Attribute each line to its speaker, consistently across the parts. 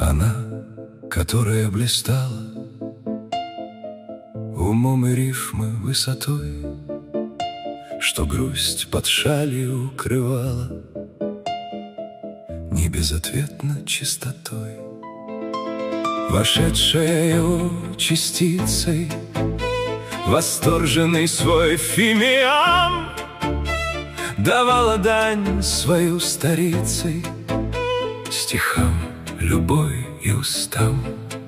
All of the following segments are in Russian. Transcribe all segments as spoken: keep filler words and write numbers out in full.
Speaker 1: Она, которая блистала умом и рифмы высотой, что грусть под шалью укрывала не безответно чистотой. Вошедшая его частицей, восторженный свой фимиам, давала дань свою старицей стихам, любой и устам.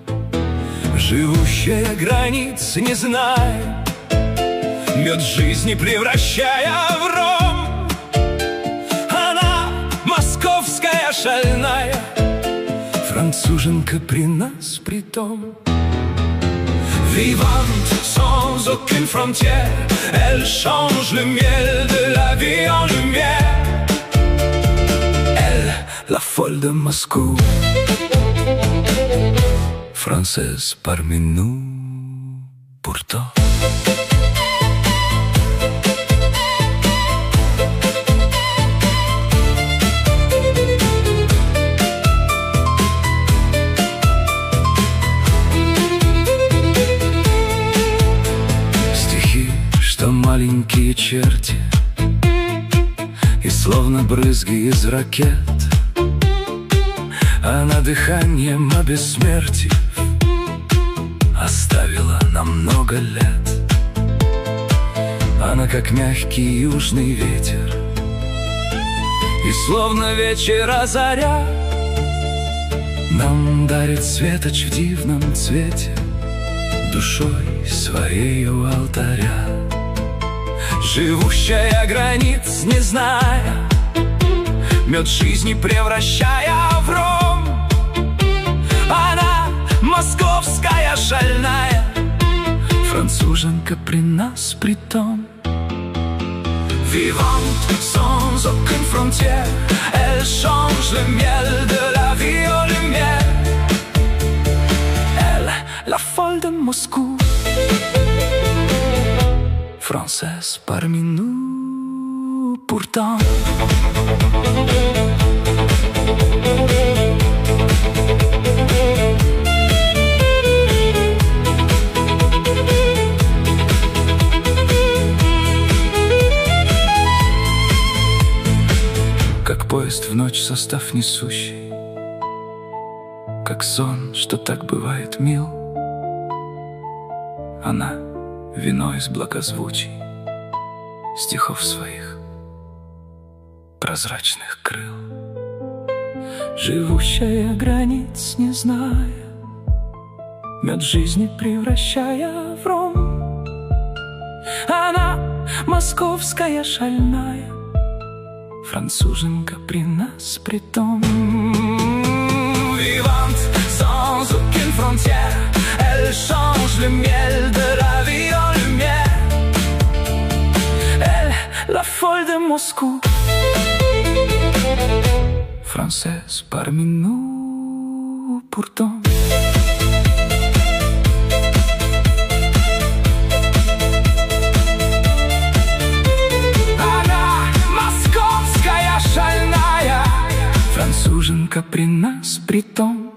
Speaker 1: Живущая границ не зная, мед жизни превращая в ром, она московская шальная, француженка при нас притом. Vivante sans aucune frontière, elle change le miel de la vie en lumière. Elle, la folle de Moscou, française parmi nous, pourtant. Маленькие черти и словно брызги из ракет, она дыханием обессмертив оставила на много лет. Она как мягкий южный ветер, и словно вечера заря нам дарит светоч в дивном цвете, душой своей у алтаря. Живущая границ не зная, мед жизни превращая в ром, она московская шальная, француженка при нас притом. Vivante sans aucune frontière, elle change le miel de la vie en lumière. Elle, la folle de Moscou, française parmi nous, pourtant. Как поезд в ночь состав несущий, как сон, что так бывает мил, она вино из благозвучий стихов своих прозрачных крыл. Живущая границ не зная, мед жизни превращая в ром, она московская шальная, француженка при нас притом. Vivante sans aucune frontière, elle change le miel de la vie en lumière. Elle, la folle de Moscou, française parmi nous, pourtant. Она московская шальная, француженка при нас притом.